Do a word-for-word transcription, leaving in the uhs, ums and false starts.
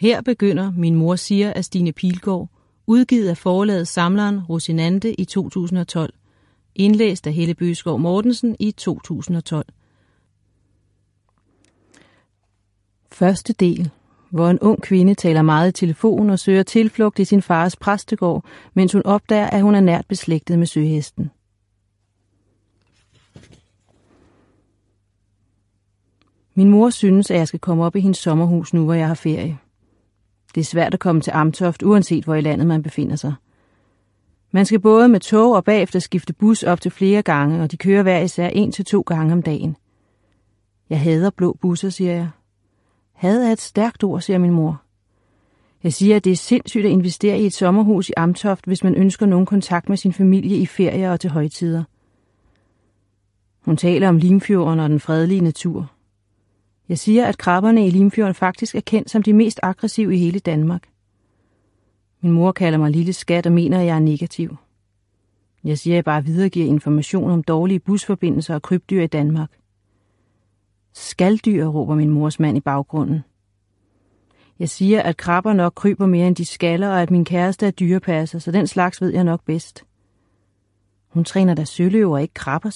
Her begynder Min mor siger af Stine Pilgaard, udgivet af forlaget Samleren Rosinante i to tusind og tolv, indlæst af Helle Bøgeskov Mortensen i to tusind og tolv. Første del, hvor en ung kvinde taler meget i telefon og søger tilflugt i sin fars præstegård, mens hun opdager, at hun er nært beslægtet med søhesten. Min mor synes, at jeg skal komme op i hendes sommerhus nu, hvor jeg har ferie. Det er svært at komme til Amtoft, uanset hvor i landet man befinder sig. Man skal både med tog og bagefter skifte bus op til flere gange, og de kører hver især en til to gange om dagen. Jeg hader blå busser, siger jeg. Had er et stærkt ord, siger min mor. Jeg siger, at det er sindssygt at investere i et sommerhus i Amtoft, hvis man ønsker nogen kontakt med sin familie i ferier og til højtider. Hun taler om Limfjorden og den fredelige natur. Jeg siger, at krabberne i Limfjorden faktisk er kendt som de mest aggressive i hele Danmark. Min mor kalder mig lille skat og mener, at jeg er negativ. Jeg siger, at jeg bare videregiver information om dårlige busforbindelser og krybdyr i Danmark. Skaldyr, råber min mors mand i baggrunden. Jeg siger, at krabber nok kryber mere end de skaller, og at min kæreste er dyrepasser, så den slags ved jeg nok bedst. Hun træner da søløver og ikke krabber,